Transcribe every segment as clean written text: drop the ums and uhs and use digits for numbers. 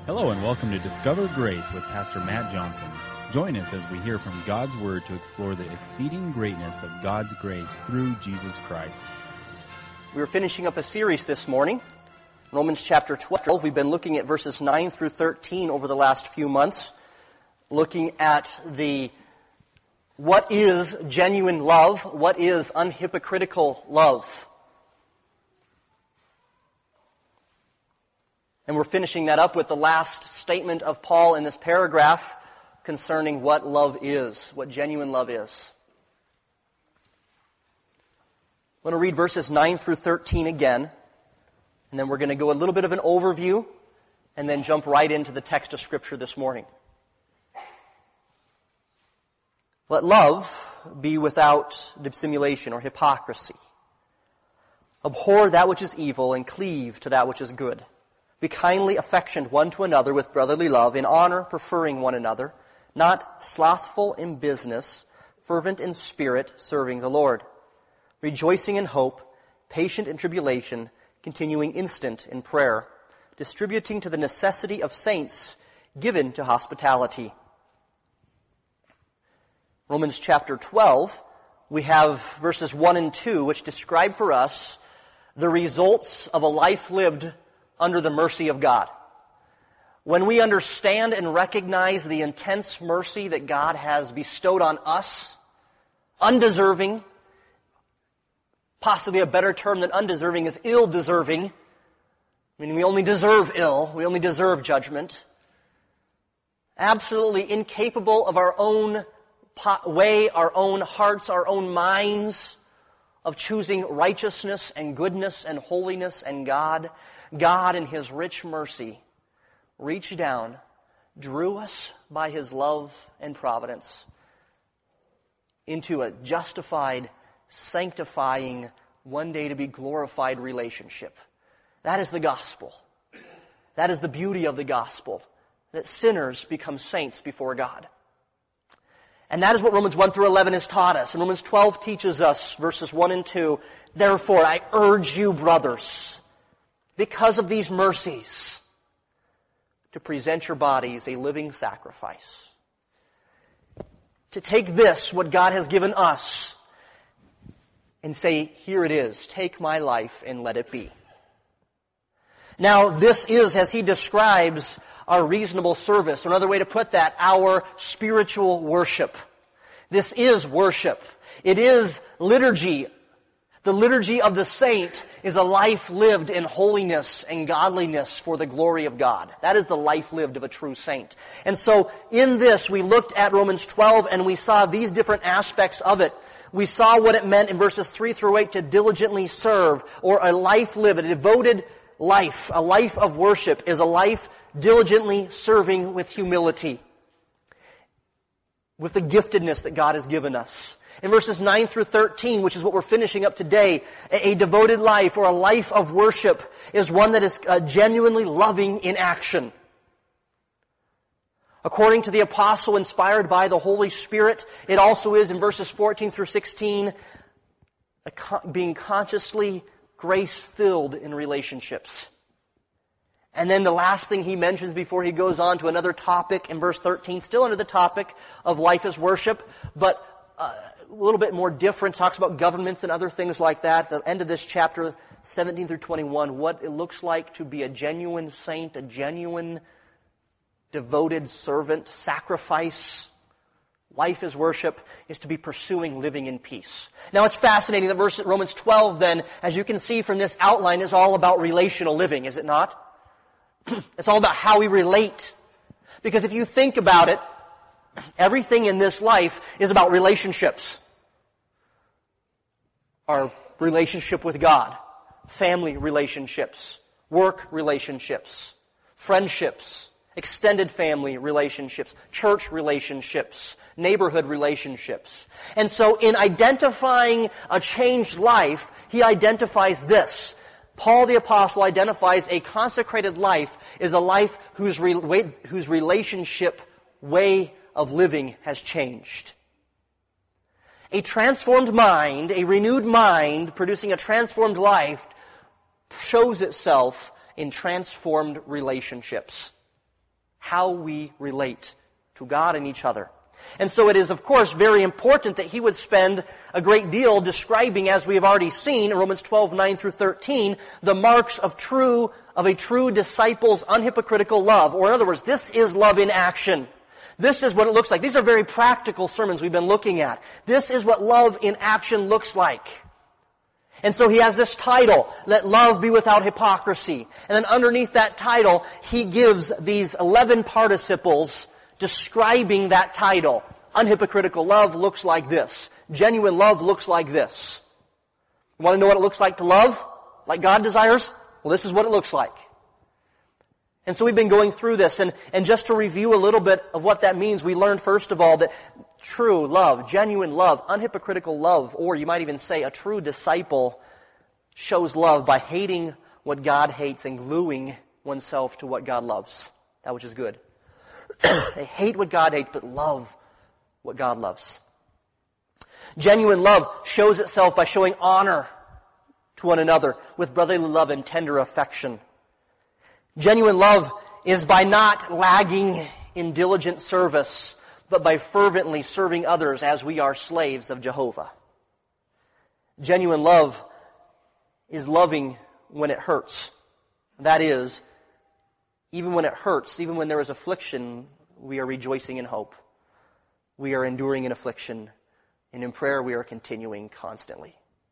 Hello and welcome to Discover Grace with Pastor Matt Johnson. Join us as we hear from God's Word to explore the exceeding greatness of God's grace through Jesus Christ. We're finishing up a series this morning, Romans chapter 12. We've been looking at verses 9 through 13 over the last few months, looking at what is genuine love, what is unhypocritical love. And we're finishing that up with the last statement of Paul in this paragraph concerning what love is, what genuine love is. I'm going to read verses 9 through 13 again, and then we're going to go a little bit of an overview, and then jump right into the text of Scripture this morning. Let love be without dissimulation or hypocrisy. Abhor that which is evil and cleave to that which is good. Be kindly affectioned one to another with brotherly love, in honor preferring one another, not slothful in business, fervent in spirit, serving the Lord, rejoicing in hope, patient in tribulation, continuing instant in prayer, distributing to the necessity of saints, given to hospitality. Romans chapter 12, we have verses 1 and 2, which describe for us the results of a life lived under the mercy of God. When we understand and recognize the intense mercy that God has bestowed on us, undeserving, possibly a better term than undeserving is ill-deserving, meaning we only deserve ill, we only deserve judgment, absolutely incapable of our own way, our own hearts, our own minds, of choosing righteousness and goodness and holiness and God in His rich mercy reached down, drew us by His love and providence into a justified, sanctifying, one day to be glorified relationship. That is the gospel. That is the beauty of the gospel, that sinners become saints before God. And that is what Romans 1 through 11 has taught us. And Romans 12 teaches us, verses 1 and 2, therefore I urge you, brothers, because of these mercies, to present your bodies a living sacrifice. To take this, what God has given us, and say, here it is, take my life and let it be. Now, this is, as he describes, our reasonable service. Another way to put that, our spiritual worship. This is worship. It is liturgy. The liturgy of the saint is a life lived in holiness and godliness for the glory of God. That is the life lived of a true saint. And so in this, we looked at Romans 12 and we saw these different aspects of it. We saw what it meant in verses 3 through 8 to diligently serve, or a life lived, a devoted life, a life of worship is a life diligently serving with humility, with the giftedness that God has given us. In verses 9 through 13, which is what we're finishing up today, a devoted life or a life of worship is one that is genuinely loving in action. According to the apostle inspired by the Holy Spirit, it also is in verses 14 through 16, being consciously grace-filled in relationships. And then the last thing he mentions before he goes on to another topic in verse 13, still under the topic of life as worship, but a little bit more different, talks about governments and other things like that. At the end of this chapter, 17 through 21, what it looks like to be a genuine saint, a genuine devoted servant, sacrifice. Life as worship is to be pursuing living in peace. Now it's fascinating that Romans 12 then, as you can see from this outline, is all about relational living, is it not? It's all about how we relate. Because if you think about it, everything in this life is about relationships. Our relationship with God, family relationships, work relationships, friendships, extended family relationships, church relationships, neighborhood relationships. And so in identifying a changed life, he identifies this. Paul the Apostle identifies a consecrated life as a life whose relationship way of living has changed. A transformed mind, a renewed mind producing a transformed life shows itself in transformed relationships. how we relate to God and each other. And so it is, of course, very important that he would spend a great deal describing, as we have already seen in Romans 12, 9 through 13, the marks of a true disciple's unhypocritical love. Or in other words, this is love in action. This is what it looks like. These are very practical sermons we've been looking at. This is what love in action looks like. And so he has this title, Let Love Be Without Hypocrisy. And then underneath that title, he gives these 11 participles describing that title. Unhypocritical love looks like this. Genuine love looks like this. You want to know what it looks like to love like God desires? Well, this is what it looks like. And so we've been going through this, and just to review a little bit of what that means, we learned first of all that true love, genuine love, unhypocritical love, or you might even say a true disciple shows love by hating what God hates and gluing oneself to what God loves, that which is good. They hate what God hates, but love what God loves. Genuine love shows itself by showing honor to one another with brotherly love and tender affection. Genuine love is by not lagging in diligent service, but by fervently serving others as we are slaves of Jehovah. Genuine love is loving when it hurts. That is, even when it hurts, even when there is affliction, we are rejoicing in hope. We are enduring in affliction, and in prayer we are continuing constantly.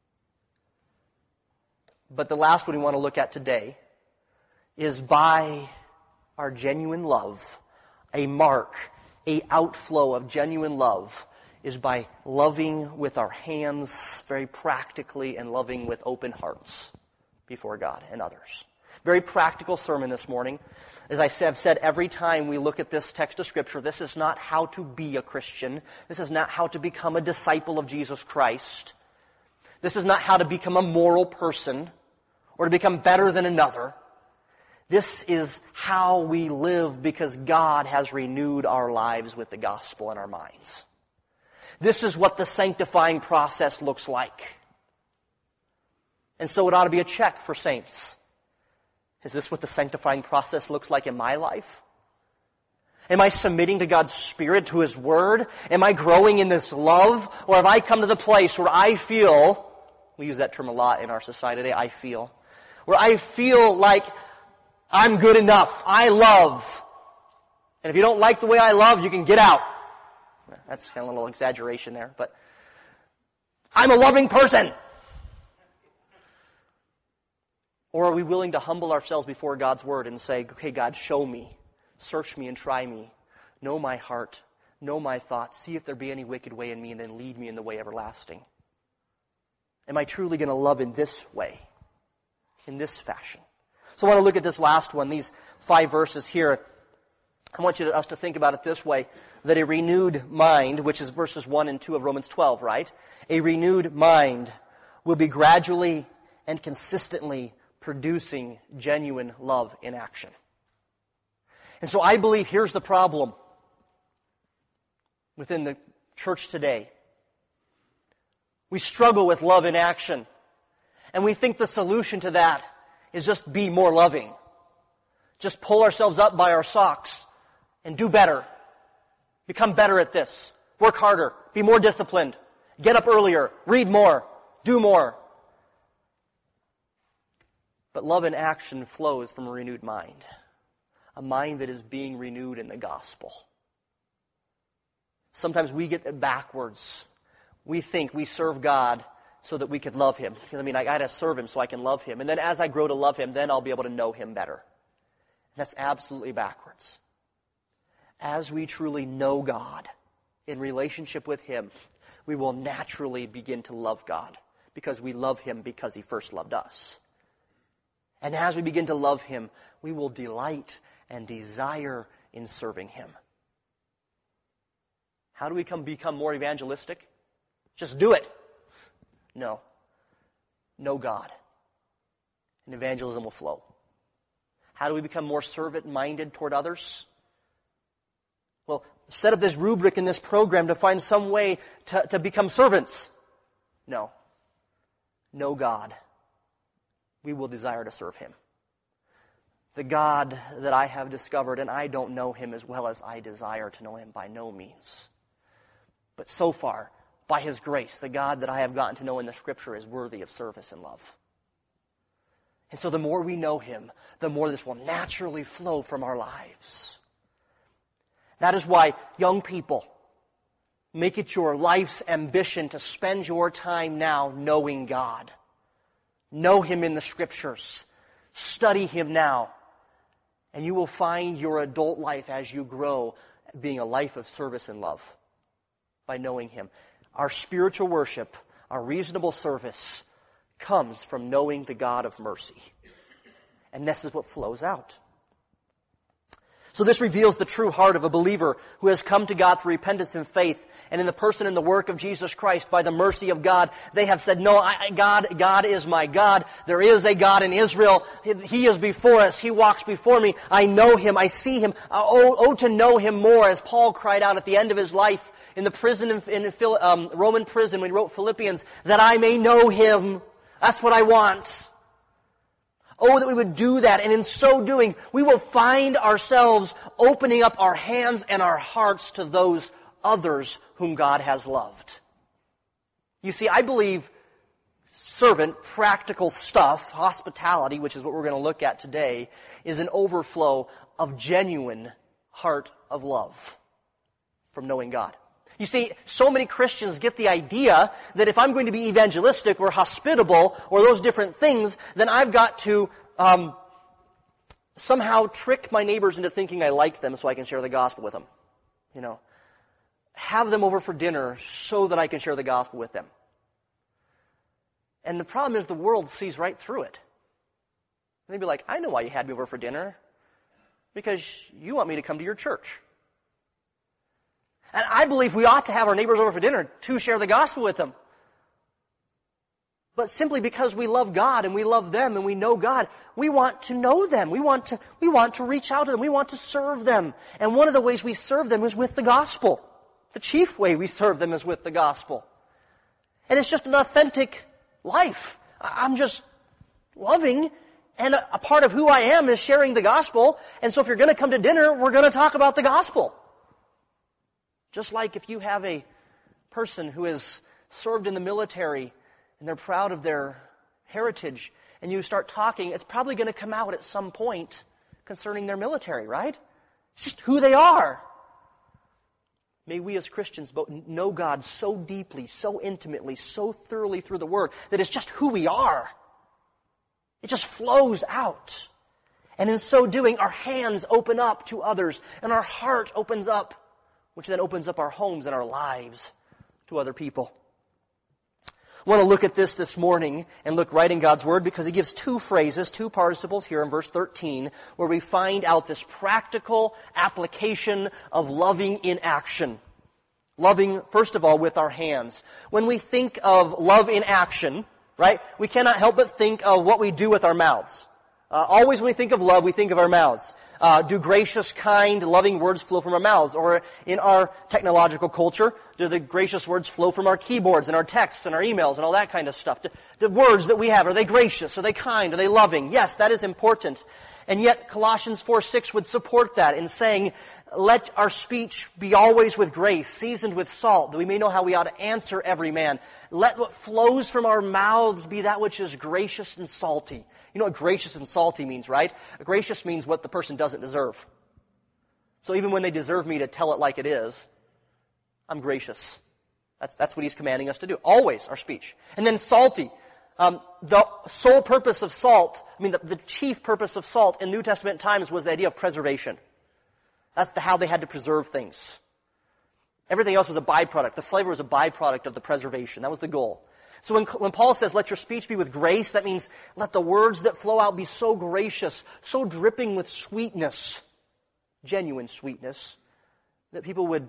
But the last one we want to look at today is by our genuine love, a mark, a outflow of genuine love is by loving with our hands very practically and loving with open hearts before God and others. Very practical sermon this morning. As I have said every time we look at this text of Scripture, this is not how to be a Christian. This is not how to become a disciple of Jesus Christ. This is not how to become a moral person or to become better than another. This is how we live because God has renewed our lives with the gospel in our minds. This is what the sanctifying process looks like. And so it ought to be a check for saints. Is this what the sanctifying process looks like in my life? Am I submitting to God's Spirit, to His Word? Am I growing in this love? Or have I come to the place where I feel, we use that term a lot in our society today, where I feel like I'm good enough. I love. And if you don't like the way I love, you can get out. That's kind of a little exaggeration there, but I'm a loving person. Or are we willing to humble ourselves before God's Word and say, okay, God, show me, search me and try me, know my heart, know my thoughts, see if there be any wicked way in me, and then lead me in the way everlasting. Am I truly going to love in this way, in this fashion? So I want to look at this last one, these 5 verses here. I want us to think about it this way, that a renewed mind, which is verses 1 and 2 of Romans 12, right? A renewed mind will be gradually and consistently producing genuine love in action. And so I believe here's the problem within the church today. We struggle with love in action, and we think the solution to that is just be more loving. Just pull ourselves up by our socks and do better. Become better at this. Work harder. Be more disciplined. Get up earlier. Read more. Do more. But love in action flows from a renewed mind. A mind that is being renewed in the gospel. Sometimes we get it backwards. We think we serve God so that we could love Him. I got to serve Him so I can love Him. And then as I grow to love Him, then I'll be able to know Him better. And that's absolutely backwards. As we truly know God in relationship with Him, we will naturally begin to love God because we love Him because He first loved us. And as we begin to love Him, we will delight and desire in serving Him. How do we become more evangelistic? Just do it. No. Know God. And evangelism will flow. How do we become more servant-minded toward others? Well, set up this rubric in this program to find some way to become servants. No. Know God. We will desire to serve Him. the God that I have discovered, and I don't know Him as well as I desire to know Him by no means. But so far, by His grace, the God that I have gotten to know in the Scripture is worthy of service and love. And so the more we know Him, the more this will naturally flow from our lives. That is why, young people, make it your life's ambition to spend your time now knowing God. Know Him in the Scriptures. Study Him now. And you will find your adult life as you grow being a life of service and love by knowing Him. Our spiritual worship, our reasonable service, comes from knowing the God of mercy. And this is what flows out. So this reveals the true heart of a believer who has come to God through repentance and faith, and in the person and the work of Jesus Christ, by the mercy of God, they have said, no, God is my God. There is a God in Israel. He is before us. He walks before me. I know Him. I see Him. To know Him more, as Paul cried out at the end of his life in the prison, in Roman prison when he wrote Philippians, that I may know Him. That's what I want. Oh, that we would do that, and in so doing, we will find ourselves opening up our hands and our hearts to those others whom God has loved. You see, I believe servant, practical stuff, hospitality, which is what we're going to look at today, is an overflow of genuine heart of love from knowing God. You see, so many Christians get the idea that if I'm going to be evangelistic or hospitable or those different things, then I've got to somehow trick my neighbors into thinking I like them so I can share the gospel with them. You know, have them over for dinner so that I can share the gospel with them. And the problem is the world sees right through it. And they'd be like, I know why you had me over for dinner. Because you want me to come to your church. And I believe we ought to have our neighbors over for dinner to share the gospel with them. But simply because we love God and we love them and we know God, we want to know them. We want to reach out to them. We want to serve them. And one of the ways we serve them is with the gospel. The chief way we serve them is with the gospel. And it's just an authentic life. I'm just loving, and a part of who I am is sharing the gospel. And so if you're going to come to dinner, we're going to talk about the gospel. Just like if you have a person who has served in the military and they're proud of their heritage, and you start talking, it's probably going to come out at some point concerning their military, right? It's just who they are. May we as Christians know God so deeply, so intimately, so thoroughly through the Word that it's just who we are. It just flows out. And in so doing, our hands open up to others, and our heart opens up, which then opens up our homes and our lives to other people. I want to look at this morning and look right in God's Word because He gives two phrases, two participles here in verse 13, where we find out this practical application of loving in action. Loving, first of all, with our hands. When we think of love in action, right, we cannot help but think of what we do with our mouths. Always when we think of love, we think of our mouths. Do gracious, kind, loving words flow from our mouths? Or in our technological culture, do the gracious words flow from our keyboards and our texts and our emails and all that kind of stuff? The words that we have, are they gracious? Are they kind? Are they loving? Yes, that is important. And yet Colossians 4:6 would support that in saying, let our speech be always with grace, seasoned with salt, that we may know how we ought to answer every man. Let what flows from our mouths be that which is gracious and salty. You know what gracious and salty means, right? Gracious means what the person doesn't deserve. So even when they deserve me to tell it like it is, I'm gracious. That's what He's commanding us to do. Always, our speech. And then salty. The sole purpose of salt, the chief purpose of salt in New Testament times was the idea of preservation. That's how they had to preserve things. Everything else was a byproduct. The flavor was a byproduct of the preservation. That was the goal. So when Paul says, let your speech be with grace, that means let the words that flow out be so gracious, so dripping with sweetness, genuine sweetness, that people would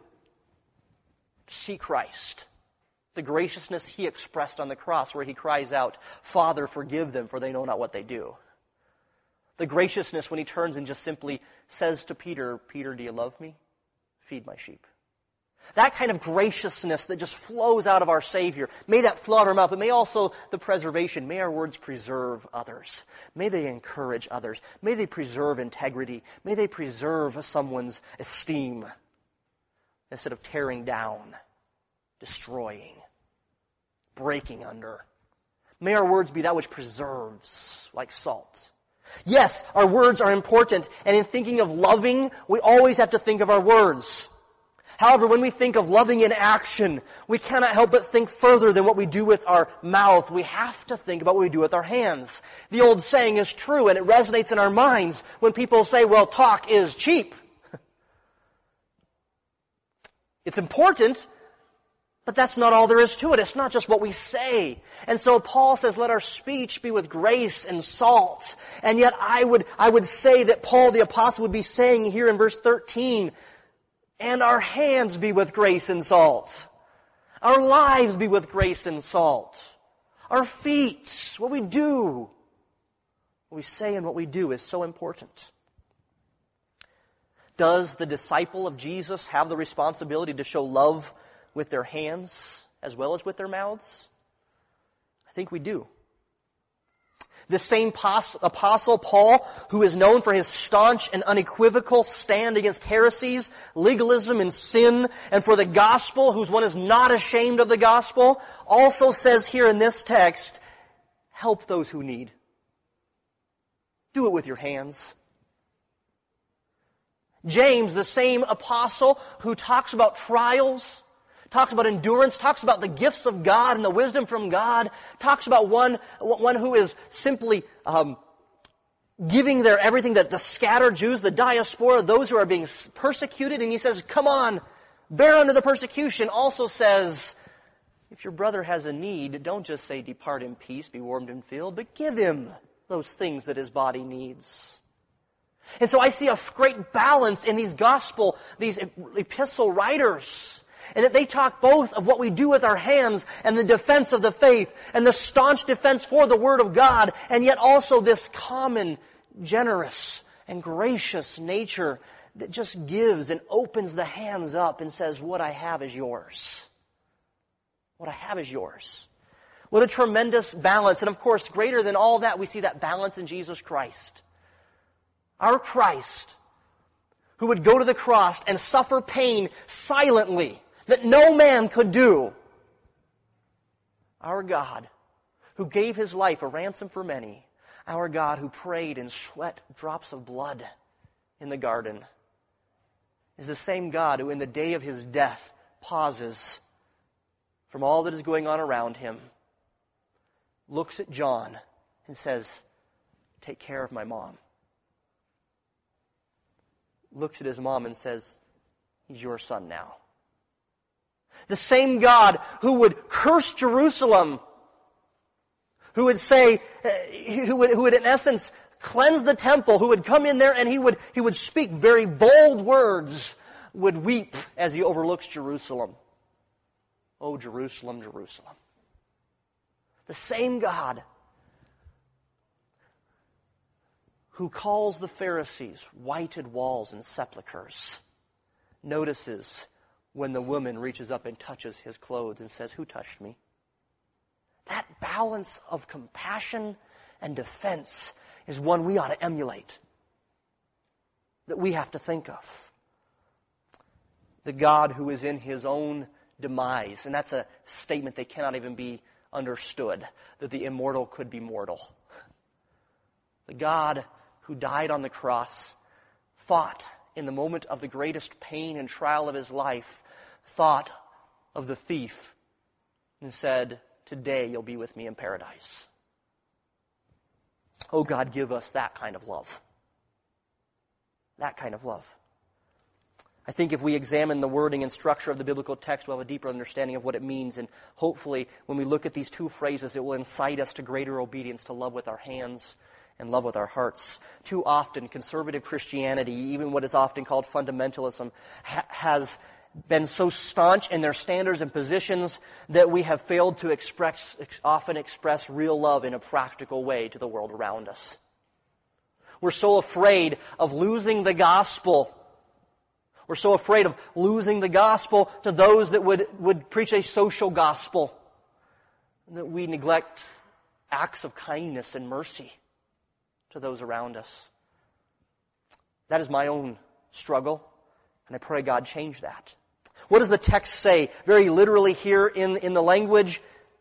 see Christ. The graciousness He expressed on the cross where He cries out, Father, forgive them, for they know not what they do. The graciousness when He turns and just simply says to Peter, Peter, do you love me? Feed my sheep. That kind of graciousness that just flows out of our Savior. May that flow out of our mouth, but may also the preservation. May our words preserve others. May they encourage others. May they preserve integrity. May they preserve someone's esteem instead of tearing down, destroying, breaking under. May our words be that which preserves, like salt. Yes, our words are important, and in thinking of loving, we always have to think of our words. However, when we think of loving in action, we cannot help but think further than what we do with our mouth. We have to think about what we do with our hands. The old saying is true, and it resonates in our minds when people say, well, talk is cheap. It's important, but that's not all there is to it. It's not just what we say. And so Paul says, let our speech be with grace and salt. And yet I would say that Paul the Apostle would be saying here in verse 13, and our hands be with grace and salt. Our lives be with grace and salt. Our feet, what we do, what we say and what we do is so important. Does the disciple of Jesus have the responsibility to show love with their hands as well as with their mouths? I think we do. The same apostle Paul, who is known for his staunch and unequivocal stand against heresies, legalism, and sin, and for the gospel, whose one is not ashamed of the gospel, also says here in this text, help those who need. Do it with your hands. James, the same apostle who talks about trials, talks about endurance, talks about the gifts of God and the wisdom from God, talks about one who is simply giving their everything, that the scattered Jews, the diaspora, those who are being persecuted, and he says, come on, bear under the persecution, also says, if your brother has a need, don't just say, depart in peace, be warmed and filled, but give him those things that his body needs. And so I see a great balance in these epistle writers, and that they talk both of what we do with our hands and the defense of the faith and the staunch defense for the Word of God, and yet also this common, generous, and gracious nature that just gives and opens the hands up and says, what I have is yours. What I have is yours. What a tremendous balance. And of course, greater than all that, we see that balance in Jesus Christ. Our Christ, who would go to the cross and suffer pain silently, that no man could do. Our God, who gave His life a ransom for many. Our God, who prayed and sweat drops of blood in the garden, is the same God who in the day of His death pauses from all that is going on around Him, looks at John and says, take care of my mom. Looks at his mom and says, he's your son now. The same God who would curse Jerusalem, who would say, who would in essence cleanse the temple, who would come in there and he would speak very bold words, would weep as he overlooks Jerusalem. Oh, Jerusalem, Jerusalem. The same God who calls the Pharisees whited walls and sepulchres, notices when the woman reaches up and touches his clothes and says, who touched me? That balance of compassion and defense is one we ought to emulate, that we have to think of. The God who is in His own demise, and that's a statement that cannot even be understood, that the immortal could be mortal. The God who died on the cross, thought in the moment of the greatest pain and trial of His life, thought of the thief and said, today you'll be with me in paradise. Oh God, give us that kind of love. That kind of love. I think if we examine the wording and structure of the biblical text, we'll have a deeper understanding of what it means, and hopefully when we look at these two phrases, it will incite us to greater obedience, to love with our hands and love with our hearts. Too often, conservative Christianity, even what is often called fundamentalism, has been so staunch in their standards and positions that we have failed to often express real love in a practical way to the world around us. We're so afraid of losing the gospel We're so afraid of losing the gospel to those that would preach a social gospel, that we neglect acts of kindness and mercy to those around us. That is my own struggle, and I pray God change that. What does the text say? Very literally here in the language,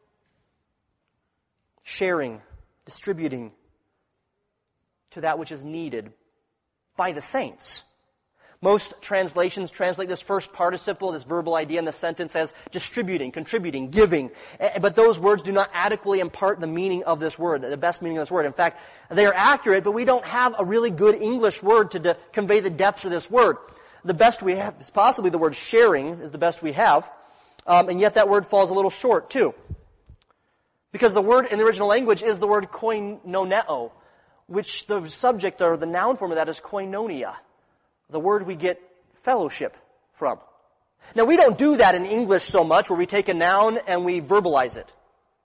sharing, distributing to that which is needed by the saints. Most translations translate this first participle, this verbal idea in the sentence, as distributing, contributing, giving. But those words do not adequately impart the meaning of this word, the best meaning of this word. In fact, they are accurate, but we don't have a really good English word to convey the depths of this word. The best we have is possibly the word sharing is the best we have, and yet that word falls a little short too. Because the word in the original language is the word koinoneo, which the subject or the noun form of that is koinonia, the word we get fellowship from. Now, we don't do that in English so much, where we take a noun and we verbalize it.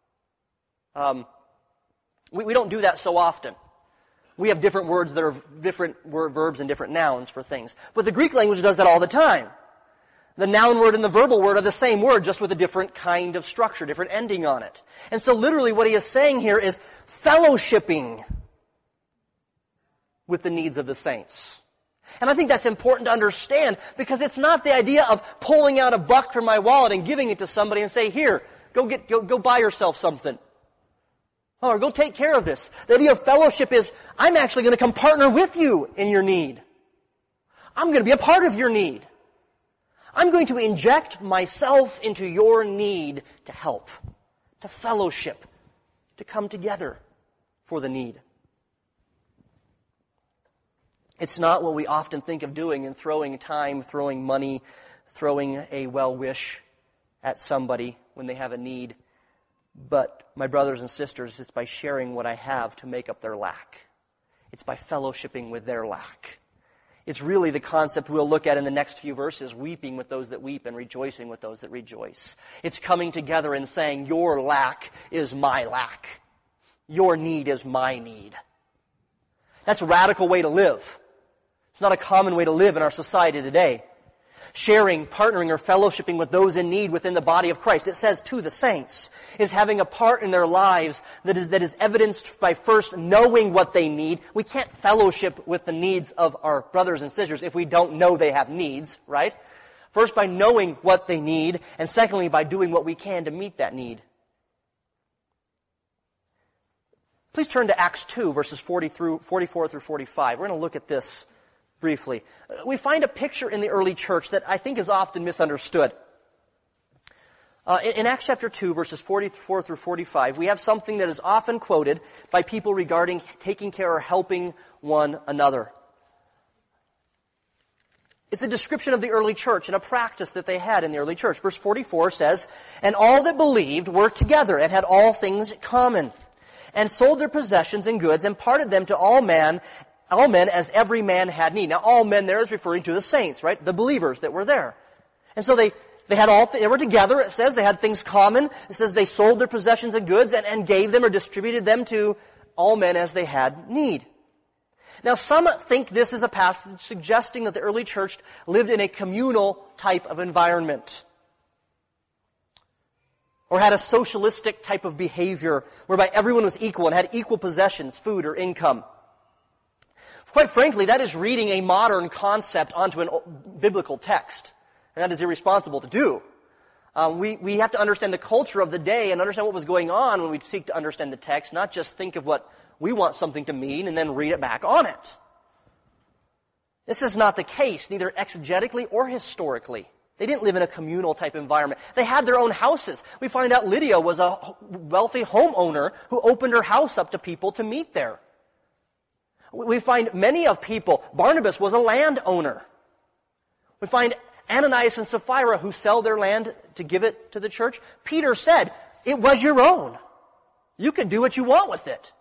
We don't do that so often. We have different words that are different verbs and different nouns for things. But the Greek language does that all the time. The noun word and the verbal word are the same word, just with a different kind of structure, different ending on it. And so literally what he is saying here is fellowshipping with the needs of the saints. And I think that's important to understand, because it's not the idea of pulling out a buck from my wallet and giving it to somebody and say, here, go buy yourself something. Or go take care of this. The idea of fellowship is, I'm actually going to come partner with you in your need. I'm going to be a part of your need. I'm going to inject myself into your need to help, to fellowship, to come together for the need. It's not what we often think of doing in throwing time, throwing money, throwing a well-wish at somebody when they have a need. But, my brothers and sisters, it's by sharing what I have to make up their lack. It's by fellowshipping with their lack. It's really the concept we'll look at in the next few verses, weeping with those that weep and rejoicing with those that rejoice. It's coming together and saying, your lack is my lack. Your need is my need. That's a radical way to live. It's not a common way to live in our society today. Sharing, partnering, or fellowshipping with those in need within the body of Christ, it says to the saints, is having a part in their lives that is evidenced by first knowing what they need. We can't fellowship with the needs of our brothers and sisters if we don't know they have needs, right? First by knowing what they need, and secondly by doing what we can to meet that need. Please turn to Acts 2, verses 44 through 45. We're going to look at this briefly. We find a picture in the early church that I think is often misunderstood. In Acts chapter 2, verses 44 through 45, we have something that is often quoted by people regarding taking care or helping one another. It's a description of the early church and a practice that they had in the early church. Verse 44 says, "And all that believed were together and had all things common, and sold their possessions and goods, and parted them to all men as every man had need." Now, all men there is referring to the saints, right? The believers that were there. And so they were together, it says. They had things common. It says they sold their possessions and goods and gave them or distributed them to all men as they had need. Now, some think this is a passage suggesting that the early church lived in a communal type of environment, or had a socialistic type of behavior whereby everyone was equal and had equal possessions, food, or income. Quite frankly, that is reading a modern concept onto a biblical text, and that is irresponsible to do. We have to understand the culture of the day and understand what was going on when we seek to understand the text, not just think of what we want something to mean and then read it back on it. This is not the case, neither exegetically or historically. They didn't live in a communal type environment. They had their own houses. We find out Lydia was a wealthy homeowner who opened her house up to people to meet there. We find many of people. Barnabas was a landowner. We find Ananias and Sapphira who sell their land to give it to the church. Peter said, it was your own. You could do what you want with it.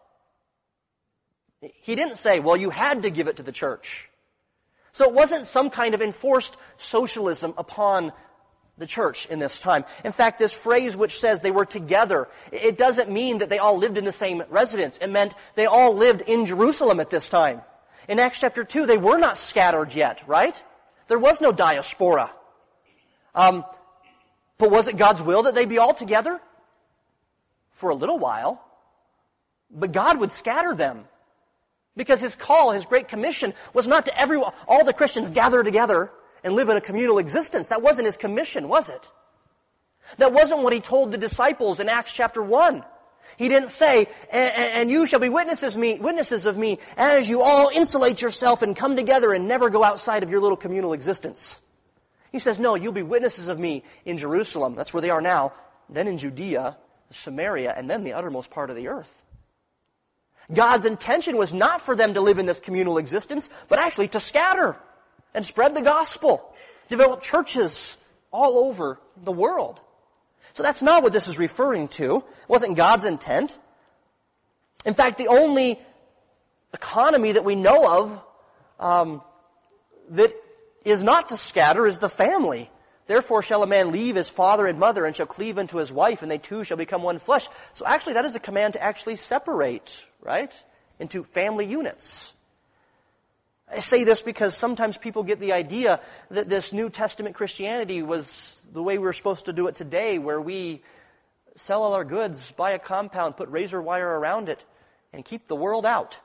He didn't say, well, you had to give it to the church. So it wasn't some kind of enforced socialism upon the church in this time. In fact, this phrase which says they were together, it doesn't mean that they all lived in the same residence. It meant they all lived in Jerusalem at this time. In Acts chapter 2, they were not scattered yet, right? There was no diaspora. But was it God's will that they be all together? For a little while. But God would scatter them. Because His call, His Great Commission, was not to everyone, all the Christians gather together and live in a communal existence. That wasn't His commission, was it? That wasn't what He told the disciples in Acts chapter 1. He didn't say, and you shall be witnesses of me as you all insulate yourself and come together and never go outside of your little communal existence. He says, no, you'll be witnesses of me in Jerusalem. That's where they are now. Then in Judea, Samaria, and then the uttermost part of the earth. God's intention was not for them to live in this communal existence, but actually to scatter and spread the gospel, develop churches all over the world. So that's not what this is referring to. It wasn't God's intent. In fact, the only economy that we know of that is not to scatter is the family. Therefore shall a man leave his father and mother and shall cleave unto his wife, and they two shall become one flesh. So actually that is a command to actually separate, right, into family units. I say this because sometimes people get the idea that this New Testament Christianity was the way we're supposed to do it today, where we sell all our goods, buy a compound, put razor wire around it, and keep the world out.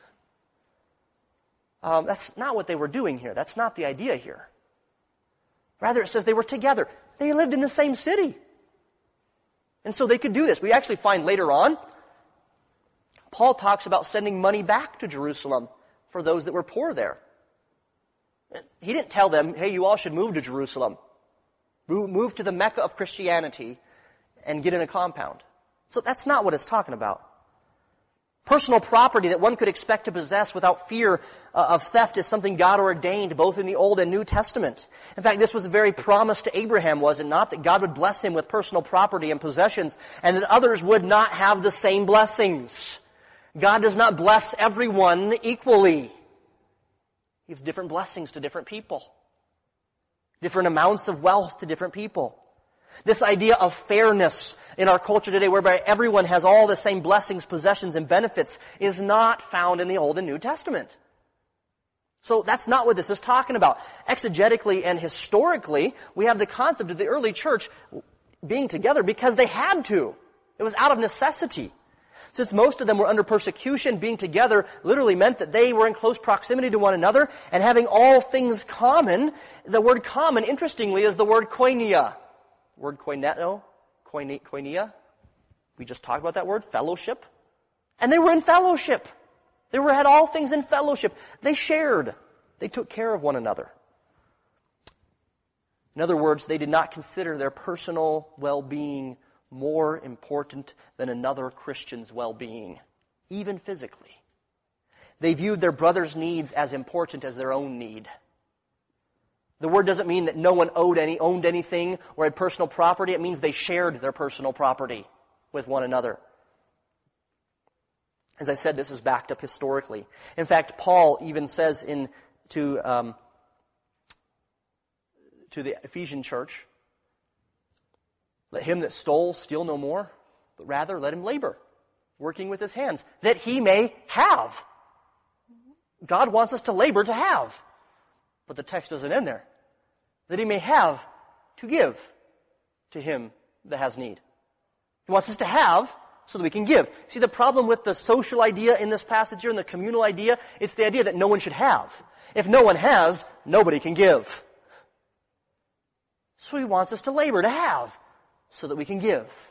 That's not what they were doing here. That's not the idea here. Rather, it says they were together. They lived in the same city. And so they could do this. We actually find later on, Paul talks about sending money back to Jerusalem for those that were poor there. He didn't tell them, hey, you all should move to Jerusalem. Move to the Mecca of Christianity and get in a compound. So that's not what it's talking about. Personal property that one could expect to possess without fear of theft is something God ordained both in the Old and New Testament. In fact, this was a very promise to Abraham, was it not? That God would bless him with personal property and possessions, and that others would not have the same blessings. God does not bless everyone equally. He gives different blessings to different people. Different amounts of wealth to different people. This idea of fairness in our culture today, whereby everyone has all the same blessings, possessions, and benefits, is not found in the Old and New Testament. So that's not what this is talking about. Exegetically and historically, we have the concept of the early church being together because they had to. It was out of necessity. Since most of them were under persecution, being together literally meant that they were in close proximity to one another and having all things common. The word common, interestingly, is the word koinonia. Word koinonia. We just talked about that word, fellowship. And they were in fellowship. They had all things in fellowship. They shared. They took care of one another. In other words, they did not consider their personal well-being more important than another Christian's well-being, even physically. They viewed their brother's needs as important as their own need. The word doesn't mean that no one owned anything or had personal property. It means they shared their personal property with one another. As I said, this is backed up historically. In fact, Paul even says to the Ephesian church, let him that stole steal no more, but rather let him labor, working with his hands, that he may have. God wants us to labor to have. But the text doesn't end there. That he may have to give to him that has need. He wants us to have so that we can give. See, the problem with the social idea in this passage here and the communal idea, it's the idea that no one should have. If no one has, nobody can give. So he wants us to labor to have so that we can give.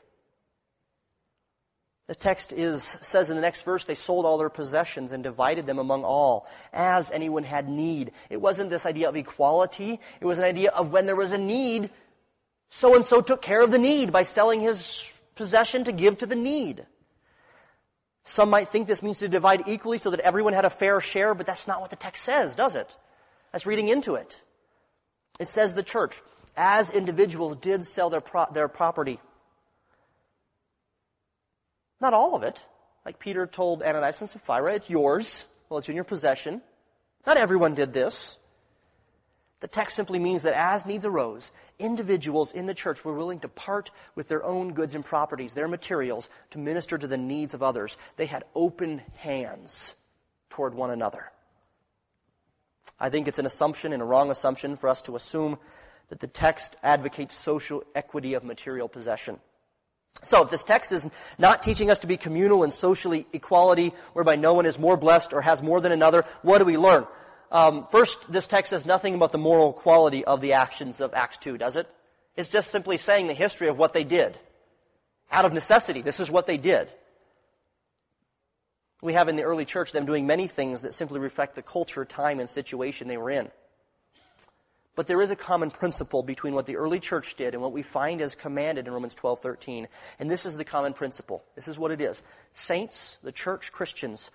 The text says in the next verse, they sold all their possessions and divided them among all, as anyone had need. It wasn't this idea of equality. It was an idea of when there was a need, so-and-so took care of the need by selling his possession to give to the need. Some might think this means to divide equally so that everyone had a fair share, but that's not what the text says, does it? That's reading into it. It says the church, as individuals did sell their property. Not all of it. Like Peter told Ananias and Sapphira, it's yours. Well, it's in your possession. Not everyone did this. The text simply means that as needs arose, individuals in the church were willing to part with their own goods and properties, their materials, to minister to the needs of others. They had open hands toward one another. I think it's an assumption and a wrong assumption for us to assume that the text advocates social equity of material possession. So if this text is not teaching us to be communal and socially equality, whereby no one is more blessed or has more than another, what do we learn? First, this text says nothing about the moral quality of the actions of Acts 2, does it? It's just simply saying the history of what they did. Out of necessity, this is what they did. We have in the early church them doing many things that simply reflect the culture, time, and situation they were in. But there is a common principle between what the early church did and what we find as commanded in Romans 12:13. And this is the common principle. This is what it is. Saints, the church, Christians,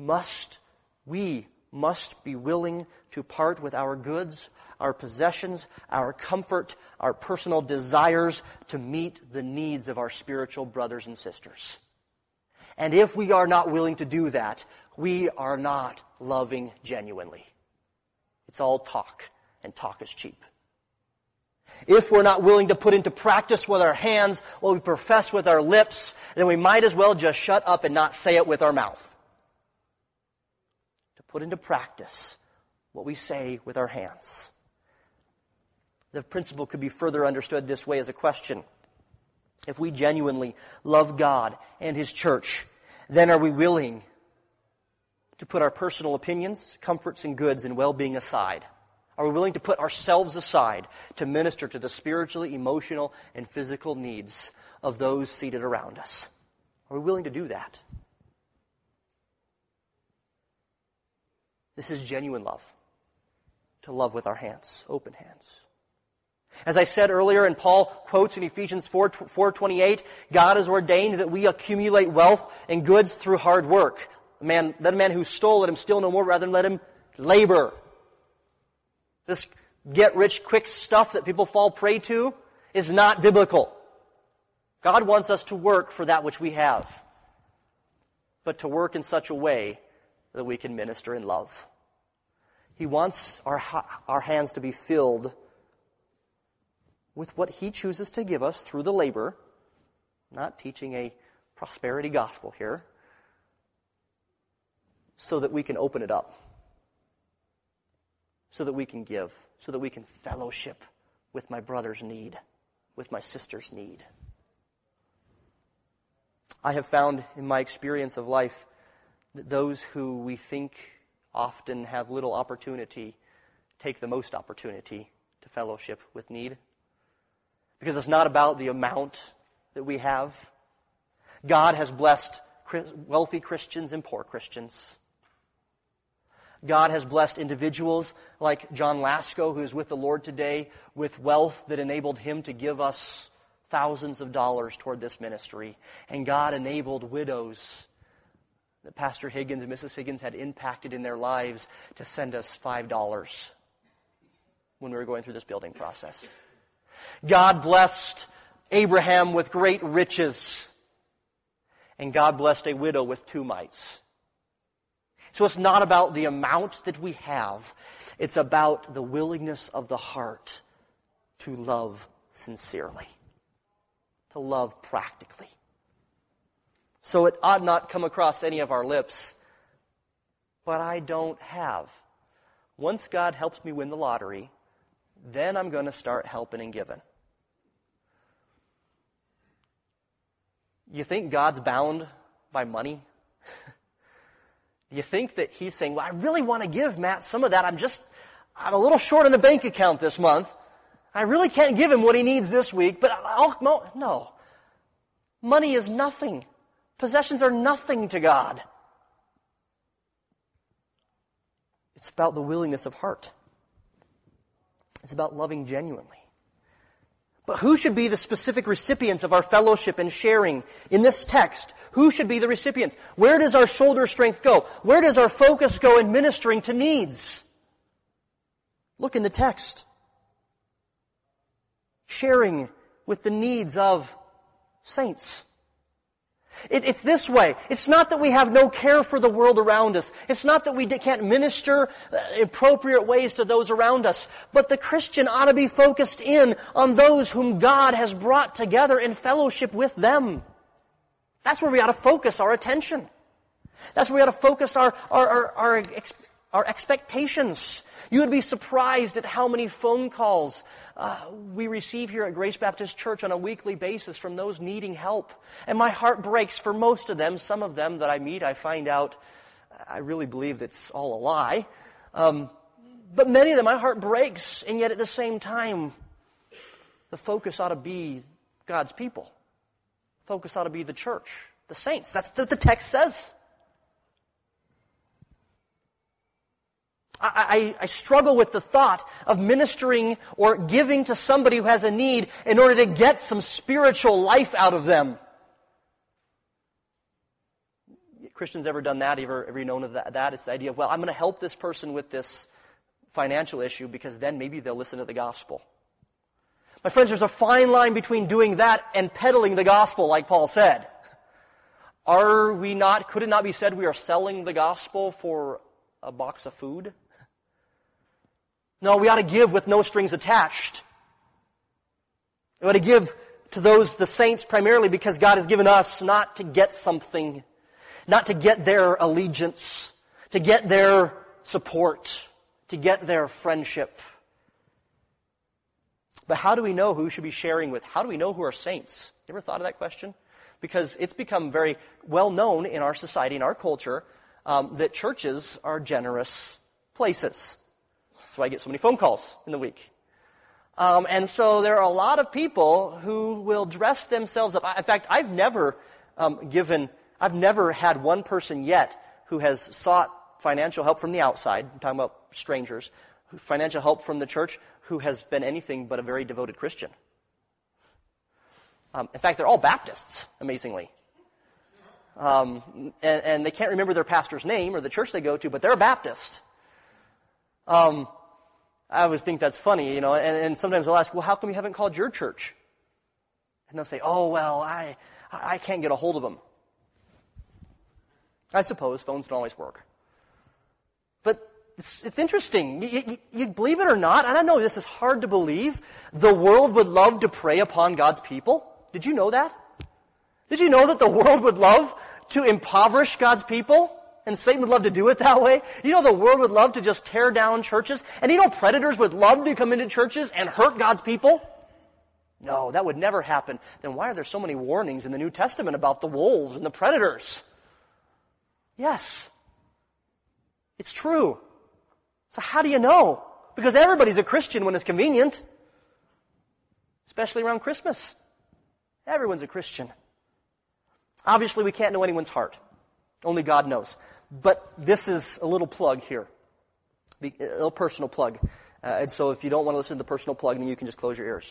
we must be willing to part with our goods, our possessions, our comfort, our personal desires to meet the needs of our spiritual brothers and sisters. And if we are not willing to do that, we are not loving genuinely. It's all talk, and talk is cheap. If we're not willing to put into practice with our hands what we profess with our lips, then we might as well just shut up and not say it with our mouth. To put into practice what we say with our hands. The principle could be further understood this way as a question. If we genuinely love God and His church, then are we willing to put our personal opinions, comforts, and goods and well-being aside? Are we willing to put ourselves aside to minister to the spiritual, emotional, and physical needs of those seated around us? Are we willing to do that? This is genuine love. To love with our hands, open hands. As I said earlier, and Paul quotes in Ephesians 4:28, God has ordained that we accumulate wealth and goods through hard work. Let a man who stole, let him steal no more, rather than let him labor. This get-rich-quick stuff that people fall prey to is not biblical. God wants us to work for that which we have, but to work in such a way that we can minister in love. He wants our hands to be filled with what He chooses to give us through the labor, not teaching a prosperity gospel here, so that we can open it up, so that we can give, so that we can fellowship with my brother's need, with my sister's need. I have found in my experience of life that those who we think often have little opportunity take the most opportunity to fellowship with need. Because it's not about the amount that we have. God has blessed wealthy Christians and poor Christians. God has blessed individuals like John Lasko, who is with the Lord today, with wealth that enabled him to give us thousands of dollars toward this ministry. And God enabled widows that Pastor Higgins and Mrs. Higgins had impacted in their lives to send us $5 when we were going through this building process. God blessed Abraham with great riches, and God blessed a widow with 2 mites. So it's not about the amount that we have. It's about the willingness of the heart to love sincerely, to love practically. So it ought not come across any of our lips, but I don't have. Once God helps me win the lottery, then I'm going to start helping and giving. You think God's bound by money? You think that He's saying, well, I really want to give Matt some of that. I'm a little short in the bank account this month. I really can't give him what he needs this week, but no. Money is nothing. Possessions are nothing to God. It's about the willingness of heart. It's about loving genuinely. But who should be the specific recipients of our fellowship and sharing in this text? Who should be the recipients? Where does our shoulder strength go? Where does our focus go in ministering to needs? Look in the text. Sharing with the needs of saints. It's this way. It's not that we have no care for the world around us. It's not that we can't minister in appropriate ways to those around us. But the Christian ought to be focused in on those whom God has brought together in fellowship with them. That's where we ought to focus our attention. That's where we ought to focus our our expectations. You would be surprised at how many phone calls we receive here at Grace Baptist Church on a weekly basis from those needing help. And my heart breaks for most of them. Some of them that I meet, I find out, I really believe it's all a lie. But many of them, my heart breaks, and yet at the same time, the focus ought to be God's people. Focus ought to be the church, the saints. That's what the text says. I struggle with the thought of ministering or giving to somebody who has a need in order to get some spiritual life out of them. Christians ever done that? Ever known of that? It's the idea of, well, I'm going to help this person with this financial issue because then maybe they'll listen to the gospel. My friends, there's a fine line between doing that and peddling the gospel, like Paul said. Could it not be said we are selling the gospel for a box of food? No, we ought to give with no strings attached. We ought to give to the saints primarily because God has given us not to get something, not to get their allegiance, to get their support, to get their friendship. But how do we know who we should be sharing with? How do we know who are saints? You ever thought of that question? Because it's become very well known in our society, in our culture, that churches are generous places. That's why I get so many phone calls in the week. And so there are a lot of people who will dress themselves up. In fact, I've never had one person yet who has sought financial help from the outside. I'm talking about strangers. Financial help from the church who has been anything but a very devoted Christian. In fact, they're all Baptists, amazingly. And they can't remember their pastor's name or the church they go to, but they're a Baptist. I always think that's funny, and sometimes I'll ask, well, how come you haven't called your church? And they'll say, oh, well, I can't get a hold of them. I suppose phones don't always work. But it's interesting. You believe it or not, I don't know, this is hard to believe. The world would love to prey upon God's people. Did you know that? Did you know that the world would love to impoverish God's people? And Satan would love to do it that way? You know the world would love to just tear down churches? And you know predators would love to come into churches and hurt God's people? No, that would never happen. Then why are there so many warnings in the New Testament about the wolves and the predators? Yes, it's true. So how do you know? Because everybody's a Christian when it's convenient. Especially around Christmas. Everyone's a Christian. Obviously, we can't know anyone's heart. Only God knows. But this is a little plug here. A little personal plug. And so if you don't want to listen to the personal plug, then you can just close your ears.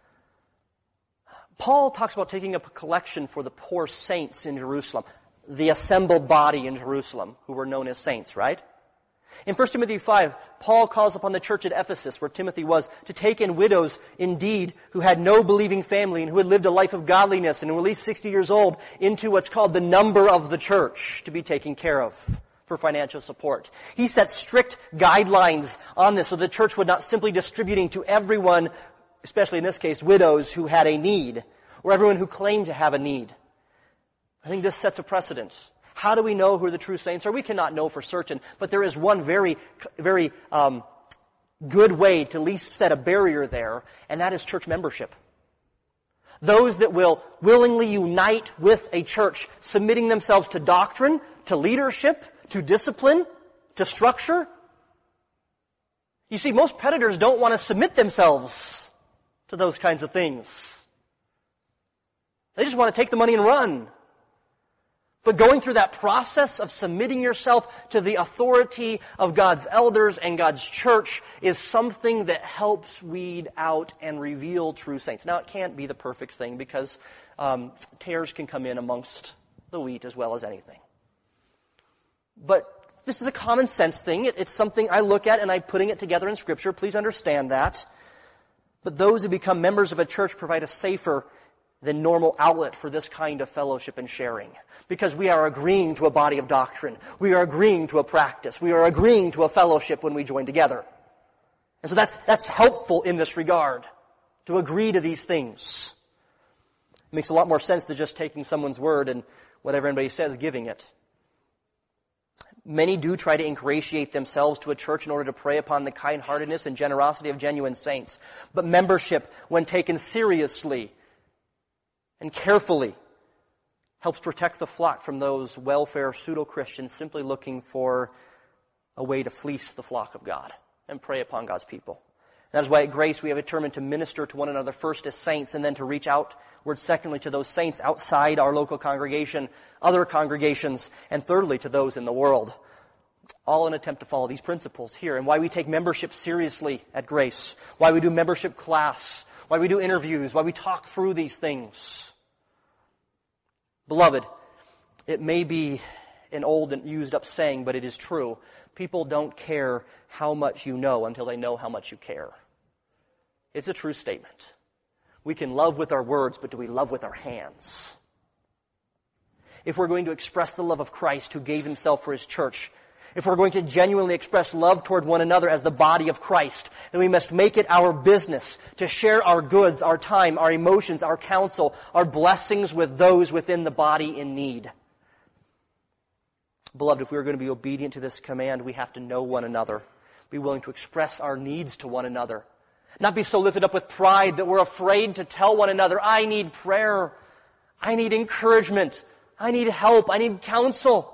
Paul talks about taking up a collection for the poor saints in Jerusalem. The assembled body in Jerusalem, who were known as saints, right? In 1 Timothy 5, Paul calls upon the church at Ephesus, where Timothy was, to take in widows indeed who had no believing family and who had lived a life of godliness and were at least 60 years old into what's called the number of the church to be taken care of for financial support. He set strict guidelines on this so the church would not simply distributing to everyone, especially in this case, widows who had a need or everyone who claimed to have a need. I think this sets a precedent. How do we know who the true saints are? We cannot know for certain, but there is one very, very good way to at least set a barrier there, and that is church membership. Those that will willingly unite with a church, submitting themselves to doctrine, to leadership, to discipline, to structure. You see, most predators don't want to submit themselves to those kinds of things. They just want to take the money and run. But going through that process of submitting yourself to the authority of God's elders and God's church is something that helps weed out and reveal true saints. Now, it can't be the perfect thing because tares can come in amongst the wheat as well as anything. But this is a common sense thing. It's something I look at and I'm putting it together in Scripture. Please understand that. But those who become members of a church provide a safer than normal outlet for this kind of fellowship and sharing. Because we are agreeing to a body of doctrine. We are agreeing to a practice. We are agreeing to a fellowship when we join together. And so that's helpful in this regard, to agree to these things. It makes a lot more sense than just taking someone's word and whatever anybody says, giving it. Many do try to ingratiate themselves to a church in order to prey upon the kind-heartedness and generosity of genuine saints. But membership, when taken seriously and carefully, helps protect the flock from those welfare pseudo-Christians simply looking for a way to fleece the flock of God and prey upon God's people. That is why at Grace we have determined to minister to one another first as saints and then to reach outward secondly to those saints outside our local congregation, other congregations, and thirdly to those in the world. All in an attempt to follow these principles here. And why we take membership seriously at Grace. Why we do membership class. Why we do interviews. Why we talk through these things. Beloved, it may be an old and used up saying, but it is true. People don't care how much you know until they know how much you care. It's a true statement. We can love with our words, but do we love with our hands? If we're going to express the love of Christ who gave himself for his church, if we're going to genuinely express love toward one another as the body of Christ, then we must make it our business to share our goods, our time, our emotions, our counsel, our blessings with those within the body in need. Beloved, if we are going to be obedient to this command, we have to know one another, be willing to express our needs to one another, not be so lifted up with pride that we're afraid to tell one another, I need prayer, I need encouragement, I need help, I need counsel.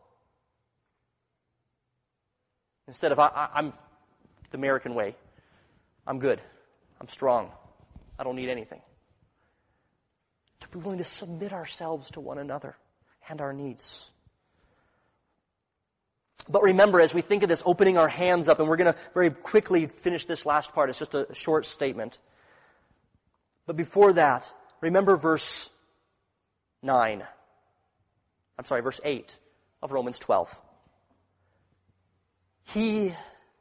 Instead of, I'm the American way, I'm good, I'm strong, I don't need anything. To be willing to submit ourselves to one another and our needs. But remember, as we think of this opening our hands up, and we're going to very quickly finish this last part. It's just a short statement. But before that, remember verse 8 of Romans 12. He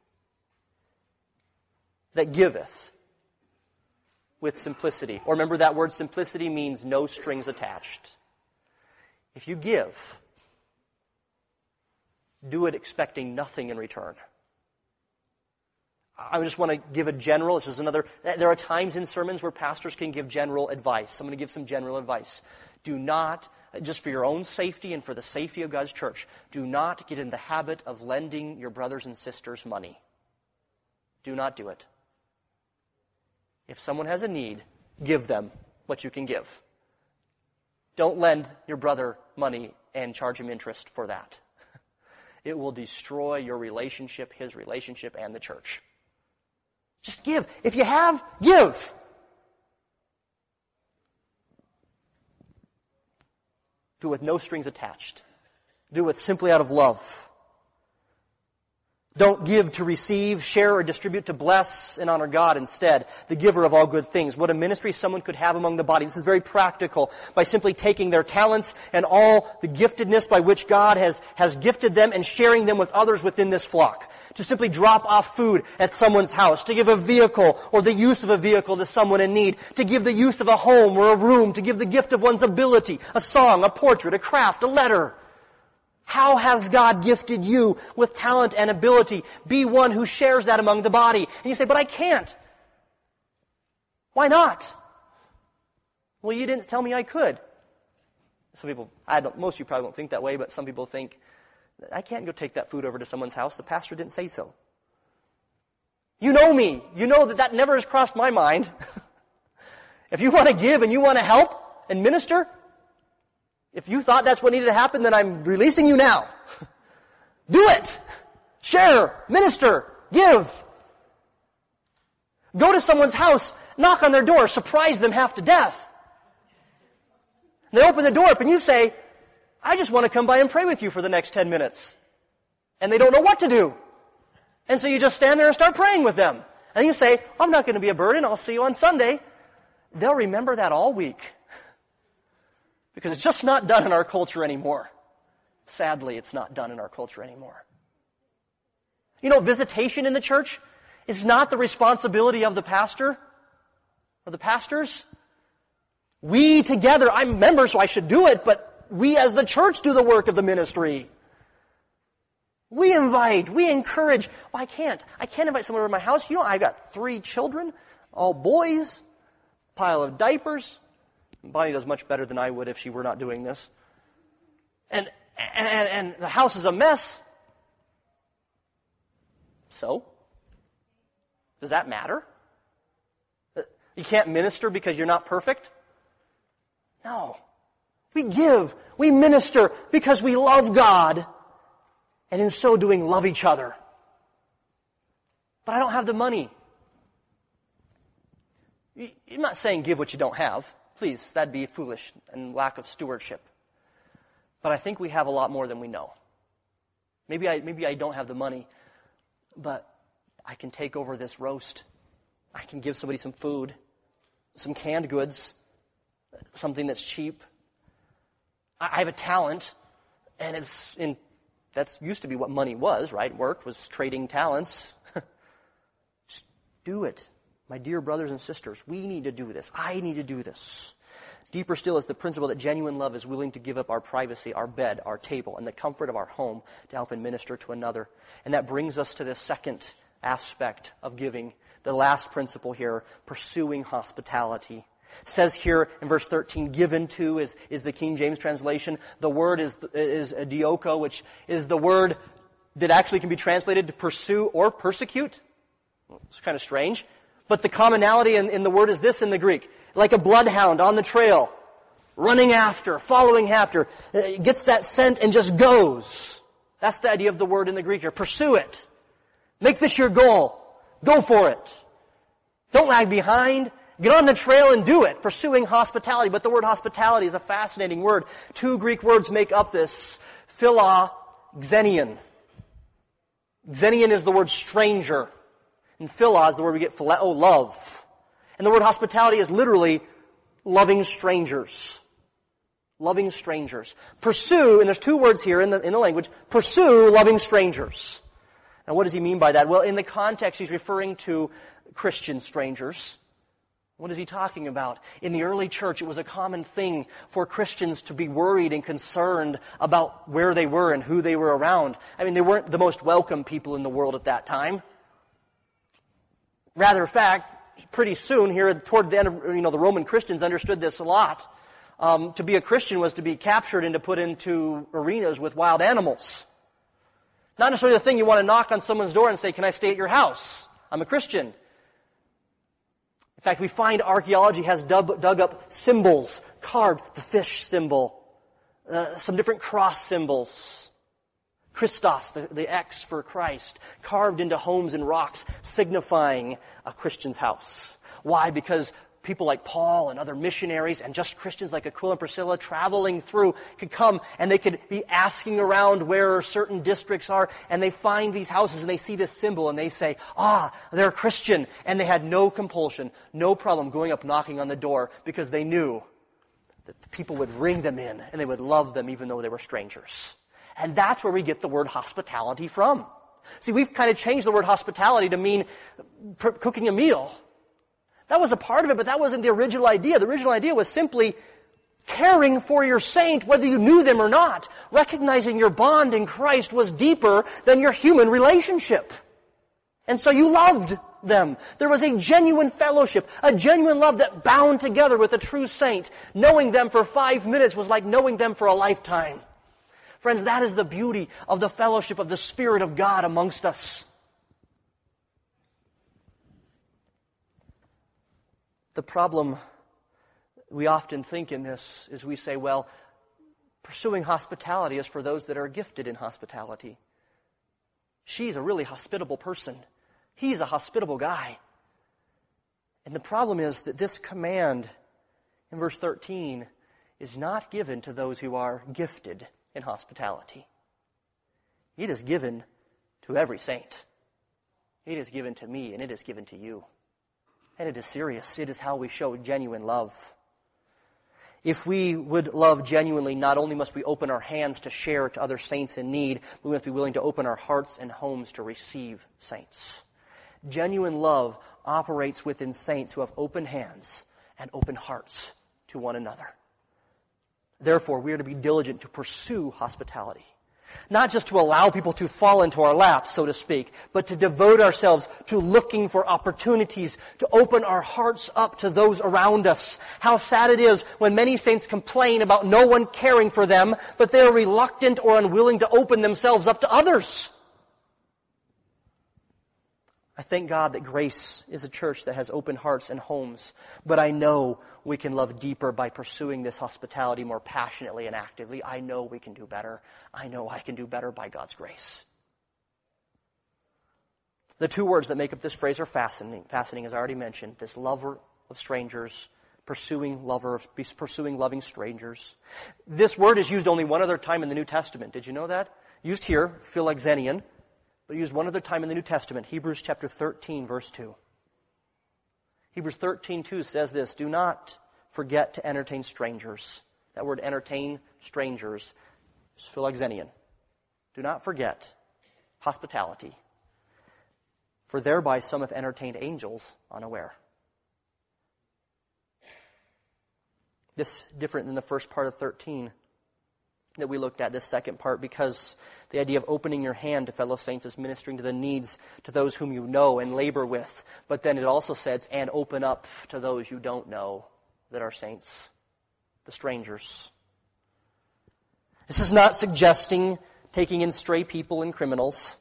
that giveth with simplicity. Or remember that word simplicity means no strings attached. If you give, do it expecting nothing in return. I just want to give a general, there are times in sermons where pastors can give general advice. I'm going to give some general advice. Do not, just for your own safety and for the safety of God's church, do not get in the habit of lending your brothers and sisters money. Do not do it. If someone has a need, give them what you can give. Don't lend your brother money and charge him interest for that. It will destroy your relationship, his relationship, and the church. Just give. If you have, give. Do it with no strings attached. Do it simply out of love. Don't give to receive, share, or distribute to bless and honor God instead, the giver of all good things. What a ministry someone could have among the body. This is very practical. By simply taking their talents and all the giftedness by which God has gifted them and sharing them with others within this flock. To simply drop off food at someone's house. To give a vehicle or the use of a vehicle to someone in need. To give the use of a home or a room. To give the gift of one's ability. A song, a portrait, a craft, a letter. How has God gifted you with talent and ability? Be one who shares that among the body. And you say, but I can't. Why not? Well, you didn't tell me I could. Some people, most of you probably won't think that way, but some people think, I can't go take that food over to someone's house. The pastor didn't say so. You know me. You know that never has crossed my mind. If you want to give and you want to help and minister, if you thought that's what needed to happen, then I'm releasing you now. Do it. Share. Minister. Give. Go to someone's house, knock on their door, surprise them half to death. And they open the door up and you say, I just want to come by and pray with you for the next 10 minutes. And they don't know what to do. And so you just stand there and start praying with them. And you say, I'm not going to be a burden. I'll see you on Sunday. They'll remember that all week. Because it's just not done in our culture anymore. Sadly, it's not done in our culture anymore. You know, visitation in the church is not the responsibility of the pastor or the pastors. We together, I'm a member, so I should do it, but we as the church do the work of the ministry. We invite, we encourage. Well, I can't invite someone over to my house. You know, I've got 3 children, all boys, pile of diapers. Bonnie does much better than I would if she were not doing this. And the house is a mess. So? Does that matter? You can't minister because you're not perfect? No. We give, we minister because we love God, and in so doing love each other. But I don't have the money. I'm not saying give what you don't have. Please, that'd be foolish and lack of stewardship. But I think we have a lot more than we know. Maybe I don't have the money, but I can take over this roast. I can give somebody some food, some canned goods, something that's cheap. I have a talent, and that's used to be what money was, right? Work was trading talents. Just do it. My dear brothers and sisters, we need to do this. I need to do this. Deeper still is the principle that genuine love is willing to give up our privacy, our bed, our table, and the comfort of our home to help and minister to another. And that brings us to the second aspect of giving, the last principle here, pursuing hospitality. It says here in verse 13, given to is the King James translation. The word is dioko, which is the word that actually can be translated to pursue or persecute. It's kind of strange. But the commonality in the word is this in the Greek. Like a bloodhound on the trail, running after, following after, gets that scent and just goes. That's the idea of the word in the Greek here. Pursue it. Make this your goal. Go for it. Don't lag behind. Get on the trail and do it. Pursuing hospitality. But the word hospitality is a fascinating word. Two Greek words make up this. Phila, xenion. Xenion is the word stranger. And phila is the word we get phileo, love. And the word hospitality is literally loving strangers. Loving strangers. Pursue, and there's two words here in the language, pursue loving strangers. Now what does he mean by that? Well, in the context, he's referring to Christian strangers. What is he talking about? In the early church, it was a common thing for Christians to be worried and concerned about where they were and who they were around. I mean, they weren't the most welcome people in the world at that time. Rather, in fact, pretty soon here toward the end of, the Roman Christians understood this a lot. To be a Christian was to be captured and to put into arenas with wild animals. Not necessarily the thing you want to knock on someone's door and say, "Can I stay at your house? I'm a Christian." In fact, we find archaeology has dug up symbols, carved the fish symbol, some different cross symbols. Christos, the X for Christ, carved into homes and rocks, signifying a Christian's house. Why? Because people like Paul and other missionaries and just Christians like Aquila and Priscilla traveling through could come and they could be asking around where certain districts are, and they find these houses and they see this symbol and they say, they're a Christian. And they had no compulsion, no problem going up knocking on the door because they knew that the people would ring them in and they would love them even though they were strangers. And that's where we get the word hospitality from. See, we've kind of changed the word hospitality to mean cooking a meal. That was a part of it, but that wasn't the original idea. The original idea was simply caring for your saint, whether you knew them or not. Recognizing your bond in Christ was deeper than your human relationship. And so you loved them. There was a genuine fellowship, a genuine love that bound together with a true saint. Knowing them for 5 minutes was like knowing them for a lifetime. Friends, that is the beauty of the fellowship of the Spirit of God amongst us. The problem we often think in this is we say, well, pursuing hospitality is for those that are gifted in hospitality. She's a really hospitable person. He's a hospitable guy. And the problem is that this command in verse 13 is not given to those who are gifted in hospitality. It is given to every saint. It is given to me, and it is given to you. And it is serious. It is how we show genuine love. If we would love genuinely, not only must we open our hands to share to other saints in need, we must be willing to open our hearts and homes to receive saints. Genuine love operates within saints who have open hands and open hearts to one another. Therefore, we are to be diligent to pursue hospitality. Not just to allow people to fall into our laps, so to speak, but to devote ourselves to looking for opportunities to open our hearts up to those around us. How sad it is when many saints complain about no one caring for them, but they are reluctant or unwilling to open themselves up to others. I thank God that Grace is a church that has open hearts and homes, but I know we can love deeper by pursuing this hospitality more passionately and actively. I know we can do better. I know I can do better by God's grace. The two words that make up this phrase are fascinating, as I already mentioned. This lover of strangers, pursuing loving strangers. This word is used only one other time in the New Testament. Did you know that? Used here, philoxenion, but used one other time in the New Testament, Hebrews chapter 13, verse 2. Hebrews 13:2 says this, do not forget to entertain strangers. That word entertain strangers is philoxenion. Do not forget hospitality, for thereby some have entertained angels unaware. This different than the first part of 13 that we looked at, this second part, because the idea of opening your hand to fellow saints is ministering to the needs to those whom you know and labor with. But then it also says, and open up to those you don't know that are saints, the strangers. This is not suggesting taking in stray people and criminals,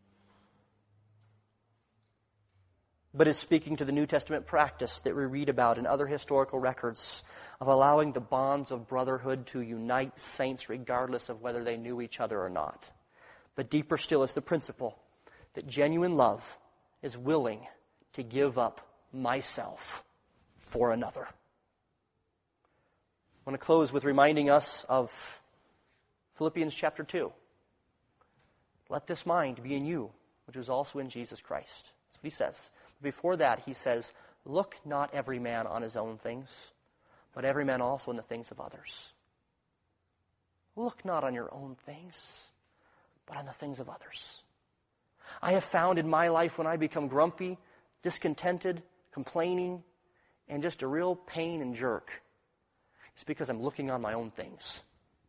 but is speaking to the New Testament practice that we read about in other historical records of allowing the bonds of brotherhood to unite saints regardless of whether they knew each other or not. But deeper still is the principle that genuine love is willing to give up myself for another. I want to close with reminding us of Philippians chapter 2. Let this mind be in you, which was also in Jesus Christ. That's what he says. Before that, he says, look not every man on his own things, but every man also in the things of others. Look not on your own things, but on the things of others. I have found in my life when I become grumpy, discontented, complaining, and just a real pain and jerk, it's because I'm looking on my own things.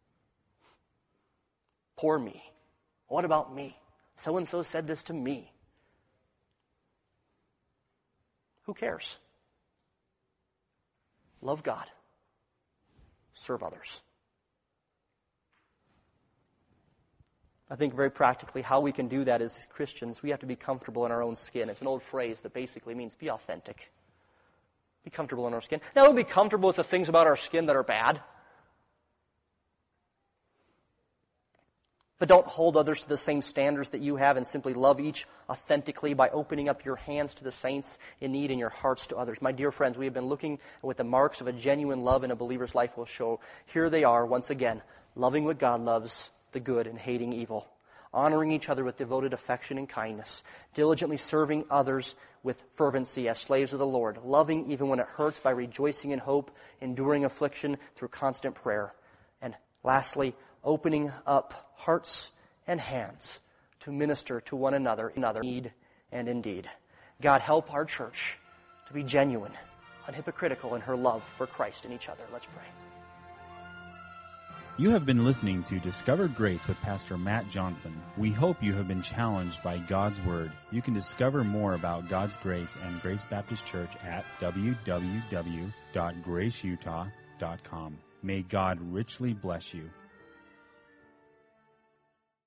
Poor me. What about me? So-and-so said this to me. Who cares? Love God. Serve others. I think very practically how we can do that as Christians, we have to be comfortable in our own skin. It's an old phrase that basically means be authentic. Be comfortable in our skin. Now, we'll be comfortable with the things about our skin that are bad. But don't hold others to the same standards that you have and simply love each authentically by opening up your hands to the saints in need and your hearts to others. My dear friends, we have been looking at what the marks of a genuine love in a believer's life will show. Here they are, once again, loving what God loves, the good, and hating evil. Honoring each other with devoted affection and kindness. Diligently serving others with fervency as slaves of the Lord. Loving even when it hurts by rejoicing in hope, enduring affliction through constant prayer. And lastly, opening up hearts and hands to minister to one another in need and in deed. God, help our church to be genuine, unhypocritical in her love for Christ and each other. Let's pray. You have been listening to Discover Grace with Pastor Matt Johnson. We hope you have been challenged by God's Word. You can discover more about God's grace and Grace Baptist Church at www.graceutah.com. May God richly bless you.